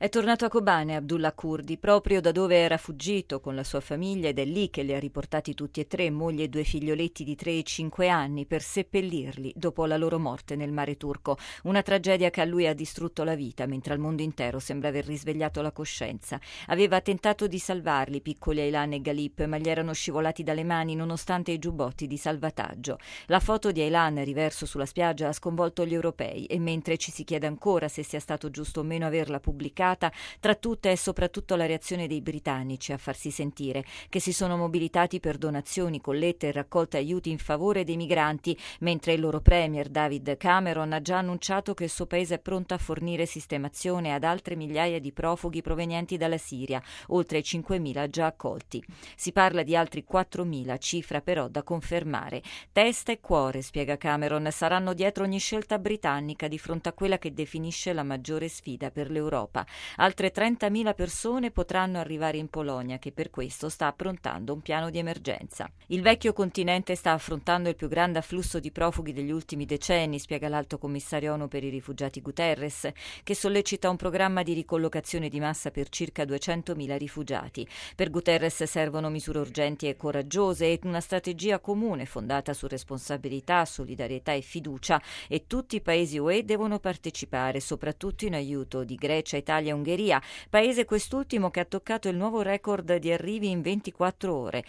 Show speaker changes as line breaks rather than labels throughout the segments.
È tornato a Kobane Abdullah Kurdi, proprio da dove era fuggito con la sua famiglia, ed è lì che li ha riportati tutti e tre, moglie e due figlioletti di 3 e 5 anni, per seppellirli dopo la loro morte nel mare turco. Una tragedia che a lui ha distrutto la vita, mentre al mondo intero sembra aver risvegliato la coscienza. Aveva tentato di salvarli, piccoli Aylan e Galip, ma gli erano scivolati dalle mani nonostante i giubbotti di salvataggio. La foto di Aylan riverso sulla spiaggia ha sconvolto gli europei, e mentre ci si chiede ancora se sia stato giusto o meno averla pubblicata, tra tutte è soprattutto la reazione dei britannici a farsi sentire, che si sono mobilitati per donazioni, collette e raccolte aiuti in favore dei migranti, mentre il loro premier David Cameron ha già annunciato che il suo paese è pronto a fornire sistemazione ad altre migliaia di profughi provenienti dalla Siria, oltre ai 5.000 già accolti. Si parla di altri 4.000, cifra però da confermare. Testa e cuore, spiega Cameron, saranno dietro ogni scelta britannica di fronte a quella che definisce la maggiore sfida per l'Europa. Altre 30.000 persone potranno arrivare in Polonia, che per questo sta approntando un piano di emergenza. Il vecchio continente sta affrontando il più grande afflusso di profughi degli ultimi decenni, spiega l'Alto Commissario ONU per i rifugiati Guterres, che sollecita un programma di ricollocazione di massa per circa 200.000 rifugiati. Per Guterres servono misure urgenti e coraggiose e una strategia comune fondata su responsabilità, solidarietà e fiducia, e tutti i paesi UE devono partecipare, soprattutto in aiuto di Grecia, Italia e Ungheria, paese quest'ultimo che ha toccato il nuovo record di arrivi in 24 ore,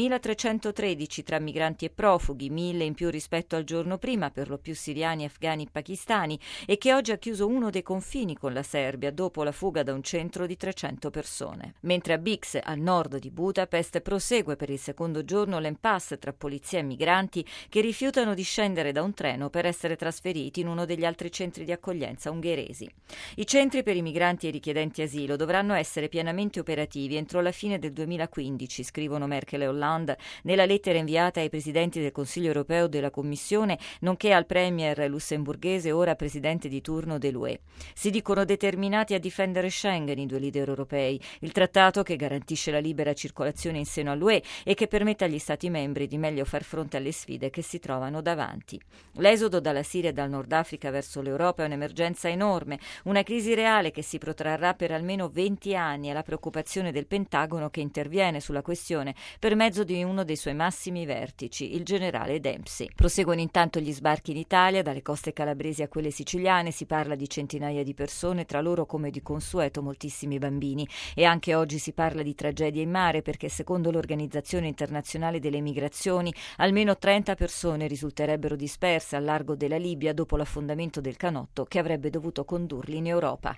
3.313 tra migranti e profughi, 1.000 in più rispetto al giorno prima, per lo più siriani, afghani e pakistani, e che oggi ha chiuso uno dei confini con la Serbia dopo la fuga da un centro di 300 persone. Mentre a Bix, al nord di Budapest, prosegue per il secondo giorno l'impasse tra polizia e migranti che rifiutano di scendere da un treno per essere trasferiti in uno degli altri centri di accoglienza ungheresi. I centri per i migranti e richiedenti asilo dovranno essere pienamente operativi entro la fine del 2015, scrivono Merkel e Hollande nella lettera inviata ai presidenti del Consiglio europeo e della Commissione, nonché al premier lussemburghese, ora presidente di turno dell'UE. Si dicono determinati a difendere Schengen i due leader europei, il trattato che garantisce la libera circolazione in seno all'UE e che permette agli Stati membri di meglio far fronte alle sfide che si trovano davanti. L'esodo dalla Siria e dal Nord Africa verso l'Europa è un'emergenza enorme, una crisi reale che si protrarrà per almeno 20 anni, e la preoccupazione del Pentagono, che interviene sulla questione per mezzo di uno dei suoi massimi vertici, il generale Dempsey. Proseguono intanto gli sbarchi in Italia, dalle coste calabresi a quelle siciliane. Si parla di centinaia di persone, tra loro, come di consueto, moltissimi bambini, e anche oggi si parla di tragedie in mare, perché secondo l'Organizzazione Internazionale delle Migrazioni almeno 30 persone risulterebbero disperse al largo della Libia dopo l'affondamento del canotto che avrebbe dovuto condurli in Europa.